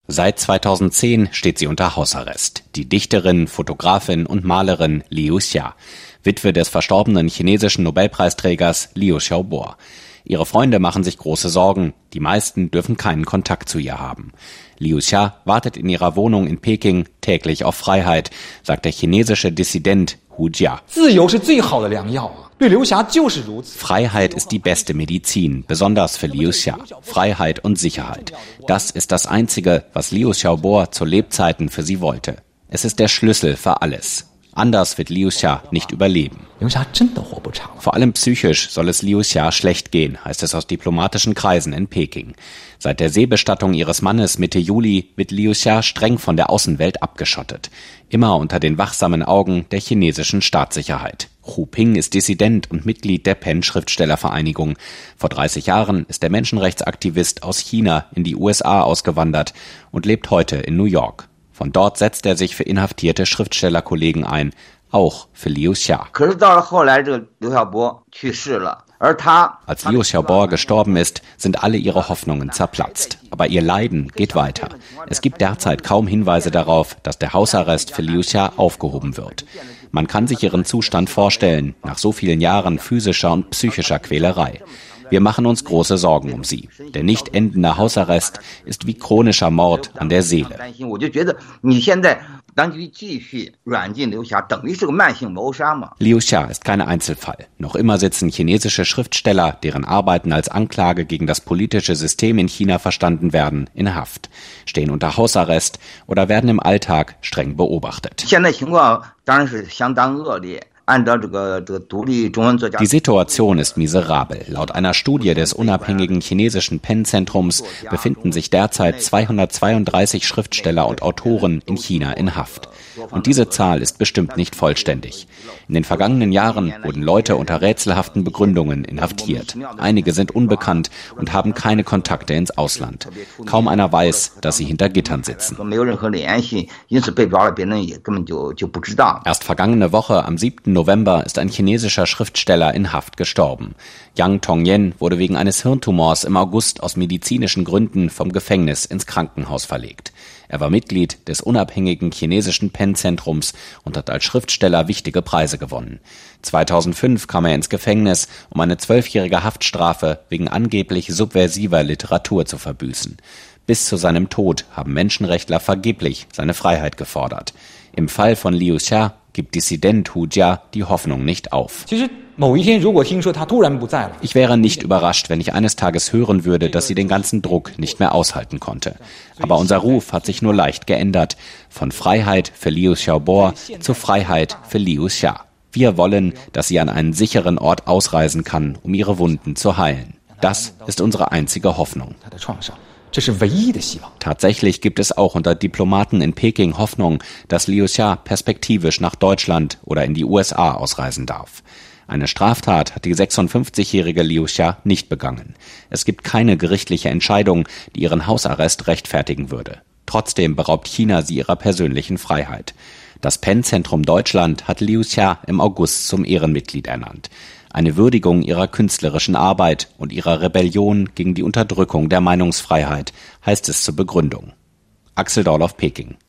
Seit 2010 steht sie unter Hausarrest. Die Dichterin, Fotografin und Malerin Liu Xia, Witwe des verstorbenen chinesischen Nobelpreisträgers Liu Xiaobo. Ihre Freunde machen sich große Sorgen. Die meisten dürfen keinen Kontakt zu ihr haben. Liu Xia wartet in ihrer Wohnung in Peking täglich auf Freiheit, sagt der chinesische Dissident Hu Jia. Freiheit ist die beste Medizin, besonders für Liu Xia. Freiheit und Sicherheit. Das ist das Einzige, was Liu Xiaobo zu Lebzeiten für sie wollte. Es ist der Schlüssel für alles. Anders wird Liu Xia nicht überleben. Vor allem psychisch soll es Liu Xia schlecht gehen, heißt es aus diplomatischen Kreisen in Peking. Seit der Seebestattung ihres Mannes Mitte Juli wird Liu Xia streng von der Außenwelt abgeschottet. Immer unter den wachsamen Augen der chinesischen Staatssicherheit. Hu Ping ist Dissident und Mitglied der PEN-Schriftstellervereinigung. Vor 30 Jahren ist der Menschenrechtsaktivist aus China in die USA ausgewandert und lebt heute in New York. Von dort setzt er sich für inhaftierte Schriftstellerkollegen ein, auch für Liu Xia. Als Liu Xiaobo gestorben ist, sind alle ihre Hoffnungen zerplatzt. Aber ihr Leiden geht weiter. Es gibt derzeit kaum Hinweise darauf, dass der Hausarrest für Liu Xia aufgehoben wird. Man kann sich ihren Zustand vorstellen, nach so vielen Jahren physischer und psychischer Quälerei. Wir machen uns große Sorgen um sie. Der nicht endende Hausarrest ist wie chronischer Mord an der Seele. Liu Xia ist kein Einzelfall. Noch immer sitzen chinesische Schriftsteller, deren Arbeiten als Anklage gegen das politische System in China verstanden werden, in Haft, stehen unter Hausarrest oder werden im Alltag streng beobachtet. Die Situation ist miserabel. Laut einer Studie des unabhängigen chinesischen PEN-Zentrums befinden sich derzeit 232 Schriftsteller und Autoren in China in Haft. Und diese Zahl ist bestimmt nicht vollständig. In den vergangenen Jahren wurden Leute unter rätselhaften Begründungen inhaftiert. Einige sind unbekannt und haben keine Kontakte ins Ausland. Kaum einer weiß, dass sie hinter Gittern sitzen. Erst vergangene Woche, am 7. November, ist ein chinesischer Schriftsteller in Haft gestorben. Yang Tongyan wurde wegen eines Hirntumors im August aus medizinischen Gründen vom Gefängnis ins Krankenhaus verlegt. Er war Mitglied des unabhängigen chinesischen PEN-Zentrums und hat als Schriftsteller wichtige Preise gewonnen. 2005 kam er ins Gefängnis, um eine 12-jährige Haftstrafe wegen angeblich subversiver Literatur zu verbüßen. Bis zu seinem Tod haben Menschenrechtler vergeblich seine Freiheit gefordert. Im Fall von Liu Xia gibt Dissident Hu Jia die Hoffnung nicht auf. Ich wäre nicht überrascht, wenn ich eines Tages hören würde, dass sie den ganzen Druck nicht mehr aushalten konnte. Aber unser Ruf hat sich nur leicht geändert. Von Freiheit für Liu Xiaobo zu Freiheit für Liu Xia. Wir wollen, dass sie an einen sicheren Ort ausreisen kann, um ihre Wunden zu heilen. Das ist unsere einzige Hoffnung. Tatsächlich gibt es auch unter Diplomaten in Peking Hoffnung, dass Liu Xia perspektivisch nach Deutschland oder in die USA ausreisen darf. Eine Straftat hat die 56-jährige Liu Xia nicht begangen. Es gibt keine gerichtliche Entscheidung, die ihren Hausarrest rechtfertigen würde. Trotzdem beraubt China sie ihrer persönlichen Freiheit. Das PEN-Zentrum Deutschland hat Liu Xia im August zum Ehrenmitglied ernannt. Eine Würdigung ihrer künstlerischen Arbeit und ihrer Rebellion gegen die Unterdrückung der Meinungsfreiheit, heißt es zur Begründung. Axel Dorloff, Peking.